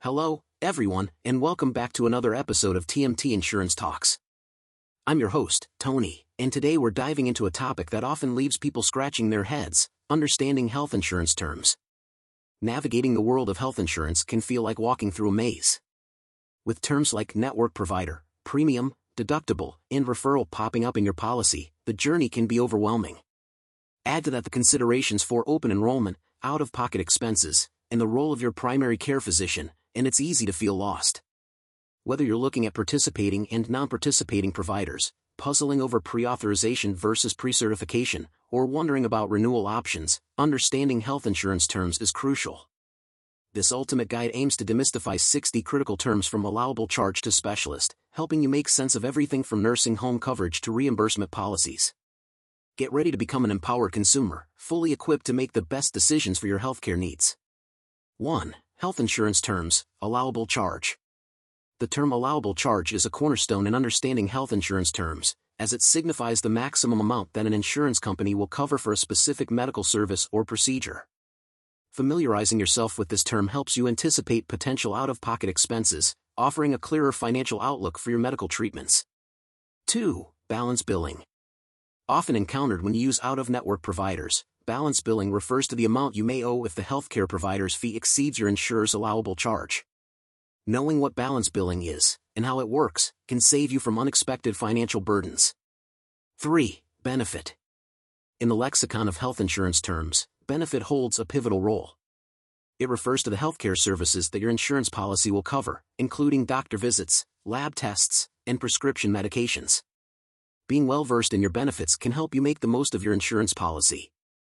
Hello, everyone, and welcome back to another episode of TMT Insurance Talks. I'm your host, Tony, and today we're diving into a topic that often leaves people scratching their heads: understanding health insurance terms. Navigating the world of health insurance can feel like walking through a maze. With terms like network provider, premium, deductible, and referral popping up in your policy, the journey can be overwhelming. Add to that the considerations for open enrollment, out-of-pocket expenses, and the role of your primary care physician, and it's easy to feel lost. Whether you're looking at participating and non-participating providers, puzzling over pre-authorization versus pre-certification, or wondering about renewal options, understanding health insurance terms is crucial. This ultimate guide aims to demystify 60 critical terms from allowable charge to specialist, helping you make sense of everything from nursing home coverage to reimbursement policies. Get ready to become an empowered consumer, fully equipped to make the best decisions for your healthcare needs. 1. Health insurance terms, allowable charge. The term allowable charge is a cornerstone in understanding health insurance terms, as it signifies the maximum amount that an insurance company will cover for a specific medical service or procedure. Familiarizing yourself with this term helps you anticipate potential out-of-pocket expenses, offering a clearer financial outlook for your medical treatments. 2. Balance billing. Often encountered when you use out-of-network providers, balance billing refers to the amount you may owe if the healthcare provider's fee exceeds your insurer's allowable charge. Knowing what balance billing is, and how it works, can save you from unexpected financial burdens. 3. Benefit. In the lexicon of health insurance terms, benefit holds a pivotal role. It refers to the healthcare services that your insurance policy will cover, including doctor visits, lab tests, and prescription medications. Being well-versed in your benefits can help you make the most of your insurance policy.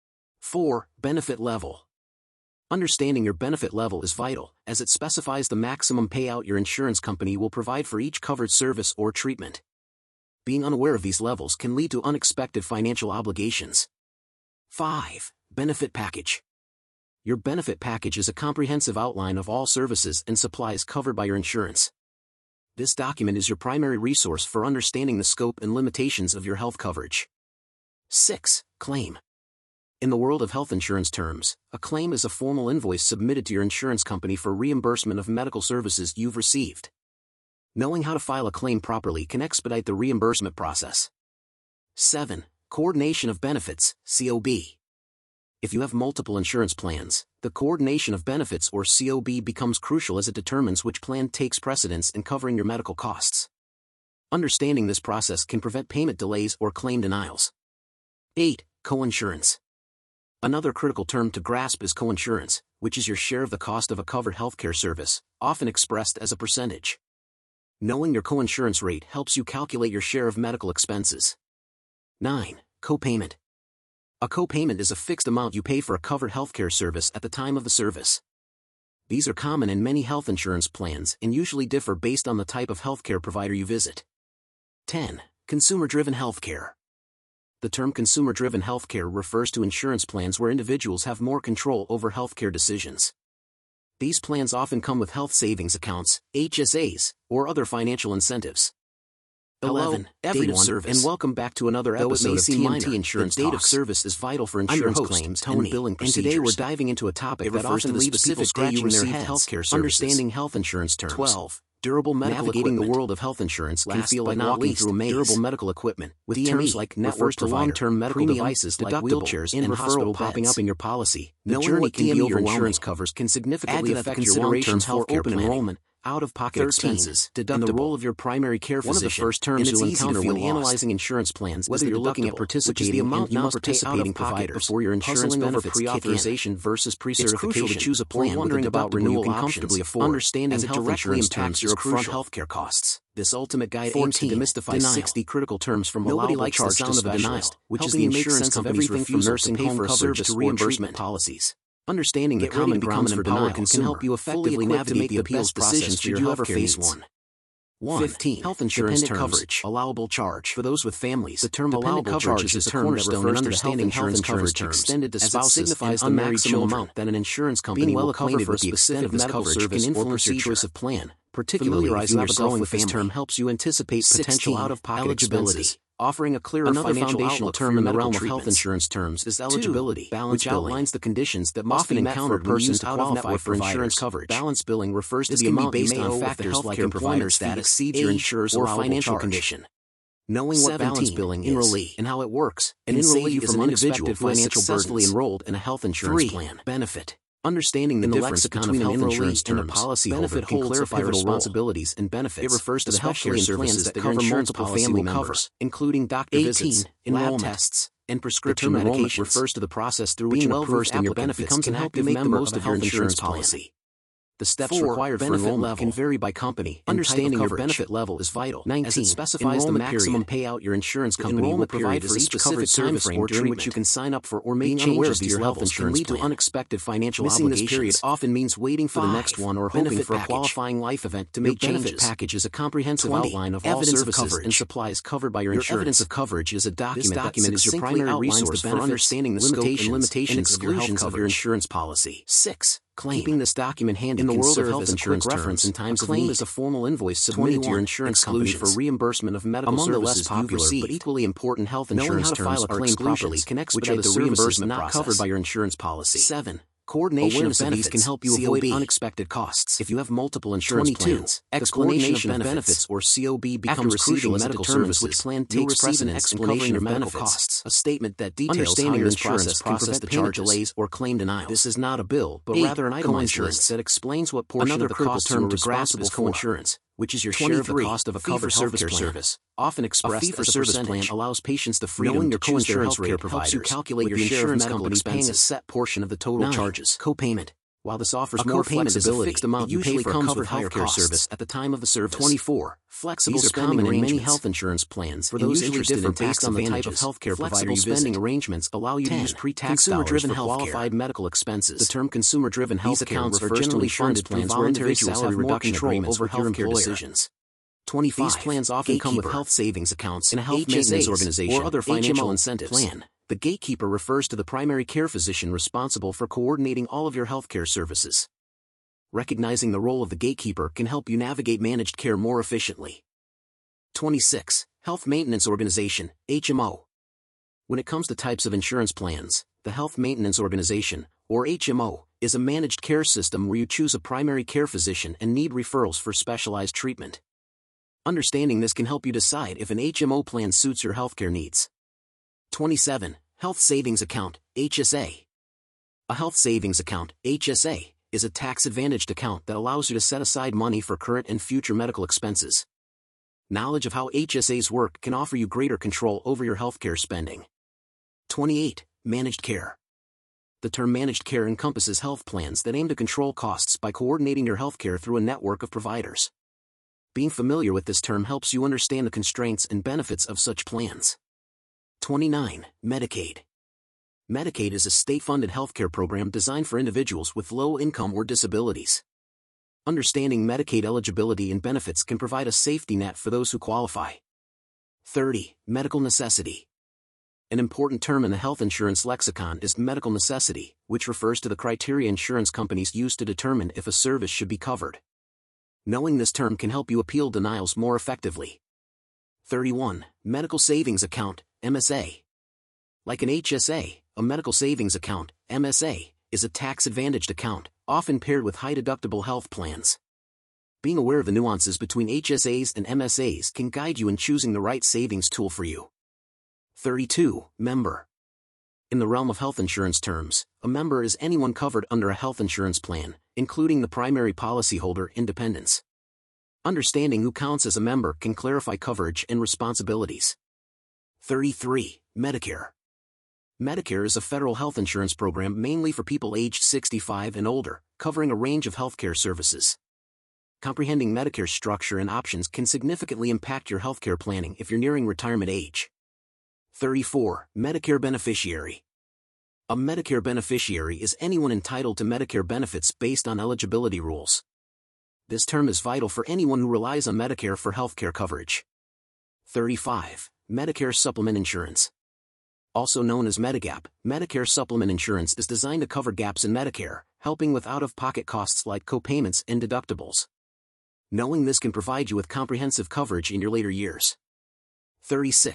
4. Benefit level. Understanding your benefit level is vital, as it specifies the maximum payout your insurance company will provide for each covered service or treatment. Being unaware of these levels can lead to unexpected financial obligations. 5. Benefit package. Your benefit package is a comprehensive outline of all services and supplies covered by your insurance. This document is your primary resource for understanding the scope and limitations of your health coverage. 6. Claim. In the world of health insurance terms, a claim is a formal invoice submitted to your insurance company for reimbursement of medical services you've received. Knowing how to file a claim properly can expedite the reimbursement process. 7. Coordination of benefits, COB. If you have multiple insurance plans, the coordination of benefits or COB becomes crucial as it determines which plan takes precedence in covering your medical costs. Understanding this process can prevent payment delays or claim denials. 8. Coinsurance. Another critical term to grasp is coinsurance, which is your share of the cost of a covered healthcare service, often expressed as a percentage. Knowing your coinsurance rate helps you calculate your share of medical expenses. 9. Copayment. A copayment is a fixed amount you pay for a covered healthcare service at the time of the service. These are common in many health insurance plans and usually differ based on the type of healthcare provider you visit. 10. Consumer-driven healthcare. The term consumer-driven healthcare refers to insurance plans where individuals have more control over healthcare decisions. These plans often come with health savings accounts, HSAs, or other financial incentives. 11. Everyone, and welcome back to another episode of TMT Insurance Talks. Date of service is vital for insurance claims and billing procedures. And today we're diving into a topic that often leaves people scratching their heads: healthcare services. Understanding health insurance terms. 12. Durable medical Navigating equipment. The world of health insurance can feel like walking through a maze. Durable medical equipment, with DME, terms like network to long-term medical devices like wheelchairs and referral popping up in your policy. The journey can be overwhelming. Your insurance covers can significantly affect your long-term healthcare open enrollment, out-of-pocket expenses, and the role of your primary care physician. One of the first terms you'll encounter when analyzing insurance plans, whether you're looking at participating and non-participating providers, before your insurance benefits pre-authorization versus pre-certification. It's crucial to choose a plan wondering about renewal options. Understanding health insurance terms your upfront healthcare costs. This ultimate guide aims to demystify 60 critical terms from allowable charge to specialist, which is the insurance company's refusal to pay for a service to reimbursement policies. Understanding the common grounds for denial can help you effectively navigate the appeals process should you ever face one. 15. Health insurance terms, coverage, allowable charge. For those with families, the term allowable charge is a term that refers to understanding health insurance terms extended to spouses, signifies the maximum amount that an insurance company will cover for the extent of medical service can influence your choice of plan, particularly if you have a growing family. This term helps you anticipate potential out-of-pocket expenses, offering a clearer foundational term in the realm of health insurance terms is eligibility, which outlines the conditions that must be encountered when used to qualify for insurance coverage. Balance billing refers to the amount based on factors like employment status, exceeds your insurer's or financial condition. Knowing what balance billing is and how it works can save you from unexpected financial successfully enrolled in a health insurance plan. Benefit. Understanding the difference between an insurance term and a policyholder can clarify responsibilities and benefits. It refers to the healthcare services that cover multiple family members, including doctor visits, enrollment tests, and prescription medications. Refers to the process through which well versed in your benefits can help you make the most of your insurance policy. The steps required for enrollment can vary by company. Understanding your benefit level is vital, as it specifies the maximum payout your insurance company will provide for each covered service frame during which you can sign up for or make changes to your health insurance plan. Lead to unexpected financial obligations. Missing this period often means waiting for the next one or hoping for a qualifying life event to make changes. Your benefit package is a comprehensive outline of all services and supplies covered by your insurance. Your evidence of coverage is a document that is your primary resource for understanding the scope and limitations of your insurance policy. 6. Claim. Keeping this document handy in the world of health insurance reference in times of need is a formal invoice submitted to your insurance company for reimbursement of medical services. Among the less popular but equally important health insurance terms are exclusions, which are the services not covered by your insurance policy. 7. Coordination of benefits can help you avoid unexpected costs. If you have multiple insurance plans, explanation of benefits or COB becomes crucial as medical services which plan takes precedence in covering your medical costs. A statement that details how your insurance can prevent the charge delays or claim denials. This is not a bill, but rather an itemized list that explains what portion of the cost term to grasp is coinsurance, which is your share of the cost of a covered healthcare service. Often expressed as a fee-for-service plan allows patients the freedom to choose their healthcare providers. Helps you calculate your share of medical expenses, a set portion of the total charges. Co-payment. While this offers more flexibility, fixed amount you pay comes with healthcare service at the time of the service. 24. Flexible spending in many health insurance plans. For those interested in based on the type of healthcare provider you visit, spending arrangements allow you to use pre-tax dollars for qualified medical expenses. The term consumer-driven health accounts refers to insurance plans where individuals have more control over healthcare decisions. 25. These plans often come with health savings accounts in a health maintenance organization or other financial incentives. Plan. The gatekeeper refers to the primary care physician responsible for coordinating all of your healthcare services. Recognizing the role of the gatekeeper can help you navigate managed care more efficiently. 26. Health Maintenance Organization, HMO. When it comes to types of insurance plans, the Health Maintenance Organization, or HMO, is a managed care system where you choose a primary care physician and need referrals for specialized treatment. Understanding this can help you decide if an HMO plan suits your healthcare needs. 27. Health Savings Account, HSA. A health savings account, HSA, is a tax-advantaged account that allows you to set aside money for current and future medical expenses. Knowledge of how HSAs work can offer you greater control over your healthcare spending. 28. Managed care. The term managed care encompasses health plans that aim to control costs by coordinating your healthcare through a network of providers. Being familiar with this term helps you understand the constraints and benefits of such plans. 29. Medicaid. Medicaid is a state-funded healthcare program designed for individuals with low income or disabilities. Understanding Medicaid eligibility and benefits can provide a safety net for those who qualify. 30. Medical necessity. An important term in the health insurance lexicon is medical necessity, which refers to the criteria insurance companies use to determine if a service should be covered. Knowing this term can help you appeal denials more effectively. 31. Medical Savings Account, MSA. Like an HSA, a medical savings account, MSA, is a tax-advantaged account, often paired with high-deductible health plans. Being aware of the nuances between HSAs and MSAs can guide you in choosing the right savings tool for you. 32. Member. In the realm of health insurance terms, a member is anyone covered under a health insurance plan, including the primary policyholder independents. Understanding who counts as a member can clarify coverage and responsibilities. 33. Medicare. Medicare is a federal health insurance program mainly for people aged 65 and older, covering a range of healthcare services. Comprehending Medicare's structure and options can significantly impact your healthcare planning if you're nearing retirement age. 34. Medicare beneficiary. A Medicare beneficiary is anyone entitled to Medicare benefits based on eligibility rules. This term is vital for anyone who relies on Medicare for healthcare coverage. 35. Medicare Supplement Insurance. Also known as Medigap, Medicare Supplement Insurance is designed to cover gaps in Medicare, helping with out-of-pocket costs like co-payments and deductibles. Knowing this can provide you with comprehensive coverage in your later years. 36.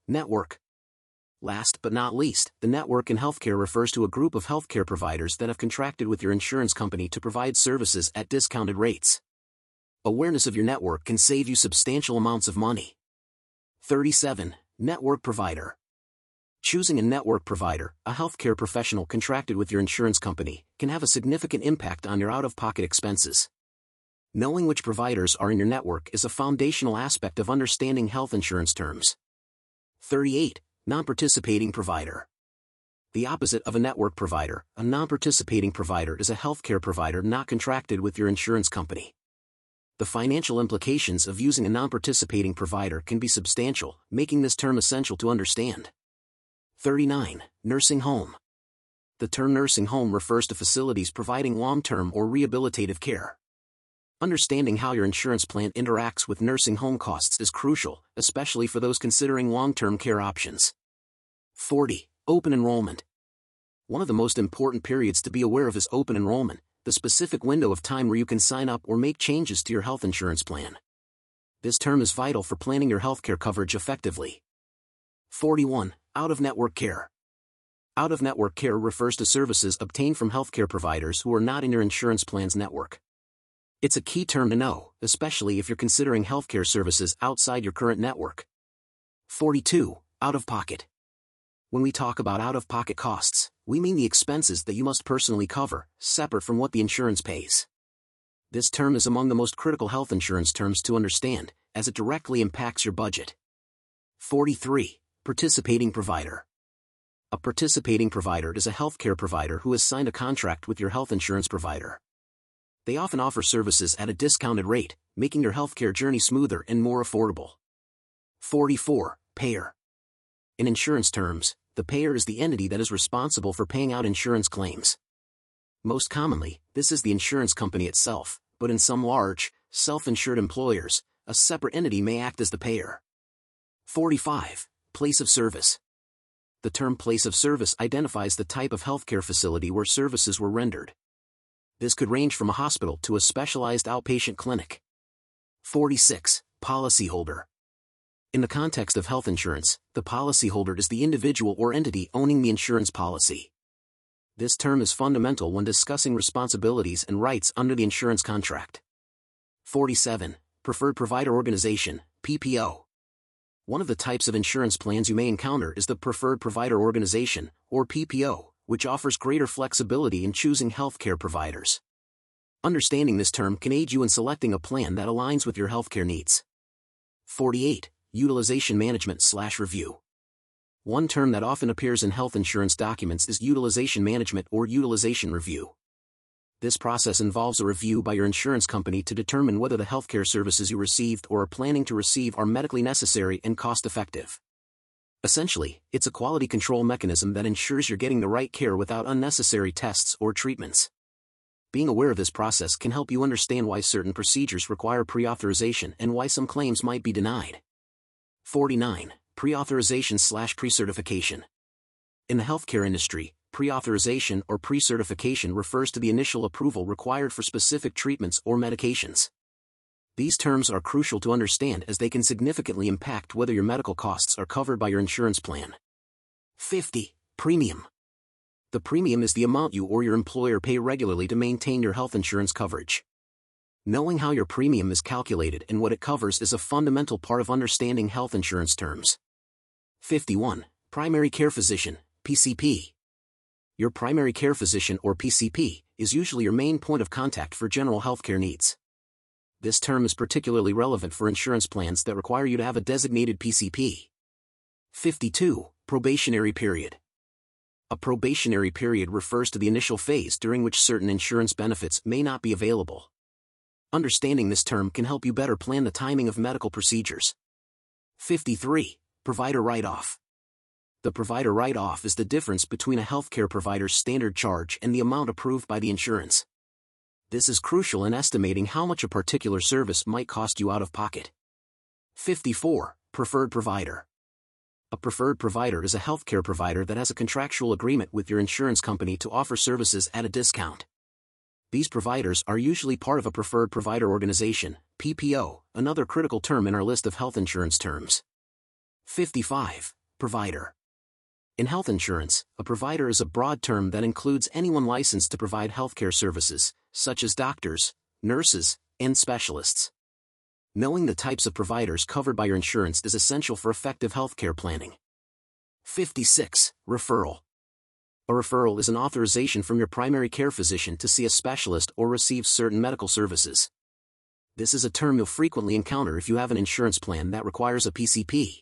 Network. Last but not least, the network in healthcare refers to a group of healthcare providers that have contracted with your insurance company to provide services at discounted rates. Awareness of your network can save you substantial amounts of money. 37. Network provider. Choosing a network provider, a healthcare professional contracted with your insurance company, can have a significant impact on your out-of-pocket expenses. Knowing which providers are in your network is a foundational aspect of understanding health insurance terms. 38. Non-participating provider. The opposite of a network provider, a non-participating provider is a healthcare provider not contracted with your insurance company. The financial implications of using a non-participating provider can be substantial, making this term essential to understand. 39. Nursing home. The term nursing home refers to facilities providing long-term or rehabilitative care. Understanding how your insurance plan interacts with nursing home costs is crucial, especially for those considering long-term care options. 40. Open enrollment. One of the most important periods to be aware of is open enrollment, the specific window of time where you can sign up or make changes to your health insurance plan. This term is vital for planning your healthcare coverage effectively. 41. Out-of-network care. Out-of-network care refers to services obtained from healthcare providers who are not in your insurance plan's network. It's a key term to know, especially if you're considering healthcare services outside your current network. 42. Out-of-pocket. When we talk about out-of-pocket costs, we mean the expenses that you must personally cover, separate from what the insurance pays. This term is among the most critical health insurance terms to understand, as it directly impacts your budget. 43. Participating provider. A participating provider is a healthcare provider who has signed a contract with your health insurance provider. They often offer services at a discounted rate, making your healthcare journey smoother and more affordable. 44. Payer. In insurance terms, the payer is the entity that is responsible for paying out insurance claims. Most commonly, this is the insurance company itself, but in some large, self-insured employers, a separate entity may act as the payer. 45. Place of service. The term place of service identifies the type of healthcare facility where services were rendered. This could range from a hospital to a specialized outpatient clinic. 46. Policyholder. In the context of health insurance, the policyholder is the individual or entity owning the insurance policy. This term is fundamental when discussing responsibilities and rights under the insurance contract. 47. Preferred Provider Organization, PPO. One of the types of insurance plans you may encounter is the Preferred Provider Organization, or PPO, which offers greater flexibility in choosing healthcare providers. Understanding this term can aid you in selecting a plan that aligns with your healthcare needs. 48. Utilization management/review. One term that often appears in health insurance documents is utilization management or utilization review. This process involves a review by your insurance company to determine whether the healthcare services you received or are planning to receive are medically necessary and cost-effective. Essentially, it's a quality control mechanism that ensures you're getting the right care without unnecessary tests or treatments. Being aware of this process can help you understand why certain procedures require pre-authorization and why some claims might be denied. 49. Pre-authorization/pre-certification. In the healthcare industry, pre-authorization or pre-certification refers to the initial approval required for specific treatments or medications. These terms are crucial to understand as they can significantly impact whether your medical costs are covered by your insurance plan. 50. Premium. The premium is the amount you or your employer pay regularly to maintain your health insurance coverage. Knowing how your premium is calculated and what it covers is a fundamental part of understanding health insurance terms. 51. Primary care physician, PCP. Your primary care physician or PCP is usually your main point of contact for general healthcare needs. This term is particularly relevant for insurance plans that require you to have a designated PCP. 52. Probationary period. A probationary period refers to the initial phase during which certain insurance benefits may not be available. Understanding this term can help you better plan the timing of medical procedures. 53. Provider write-off. The provider write-off is the difference between a healthcare provider's standard charge and the amount approved by the insurance. This is crucial in estimating how much a particular service might cost you out of pocket. 54. Preferred provider. A preferred provider is a healthcare provider that has a contractual agreement with your insurance company to offer services at a discount. These providers are usually part of a preferred provider organization, PPO, another critical term in our list of health insurance terms. 55. Provider. In health insurance, a provider is a broad term that includes anyone licensed to provide healthcare services, such as doctors, nurses, and specialists. Knowing the types of providers covered by your insurance is essential for effective healthcare planning. 56. Referral. A referral is an authorization from your primary care physician to see a specialist or receive certain medical services. This is a term you'll frequently encounter if you have an insurance plan that requires a PCP.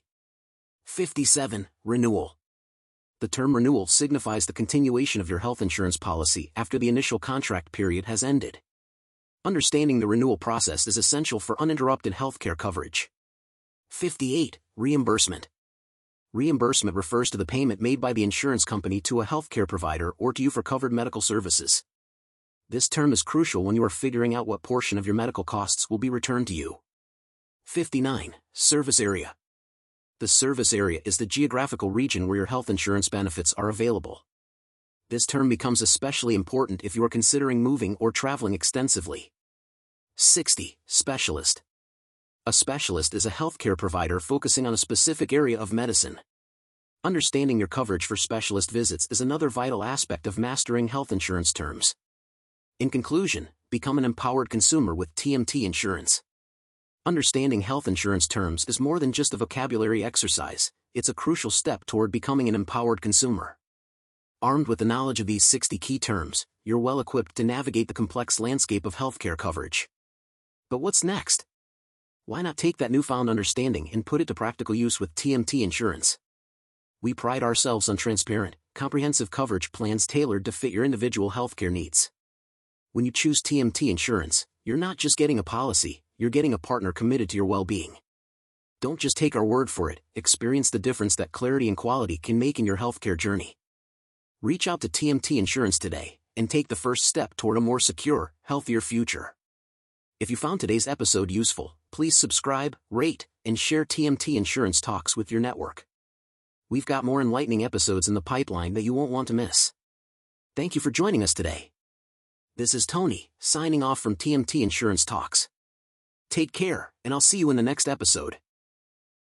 57. Renewal. The term renewal signifies the continuation of your health insurance policy after the initial contract period has ended. Understanding the renewal process is essential for uninterrupted healthcare coverage. 58. Reimbursement. Reimbursement refers to the payment made by the insurance company to a healthcare provider or to you for covered medical services. This term is crucial when you are figuring out what portion of your medical costs will be returned to you. 59. Service area. The service area is the geographical region where your health insurance benefits are available. This term becomes especially important if you are considering moving or traveling extensively. 60. Specialist. A specialist is a healthcare provider focusing on a specific area of medicine. Understanding your coverage for specialist visits is another vital aspect of mastering health insurance terms. In conclusion, become an empowered consumer with TMT Insurance. Understanding health insurance terms is more than just a vocabulary exercise, it's a crucial step toward becoming an empowered consumer. Armed with the knowledge of these 60 key terms, you're well equipped to navigate the complex landscape of healthcare coverage. But what's next? Why not take that newfound understanding and put it to practical use with TMT Insurance? We pride ourselves on transparent, comprehensive coverage plans tailored to fit your individual healthcare needs. When you choose TMT Insurance, you're not just getting a policy, you're getting a partner committed to your well-being. Don't just take our word for it, experience the difference that clarity and quality can make in your healthcare journey. Reach out to TMT Insurance today, and take the first step toward a more secure, healthier future. If you found today's episode useful, please subscribe, rate, and share TMT Insurance Talks with your network. We've got more enlightening episodes in the pipeline that you won't want to miss. Thank you for joining us today. This is Tony, signing off from TMT Insurance Talks. Take care, and I'll see you in the next episode.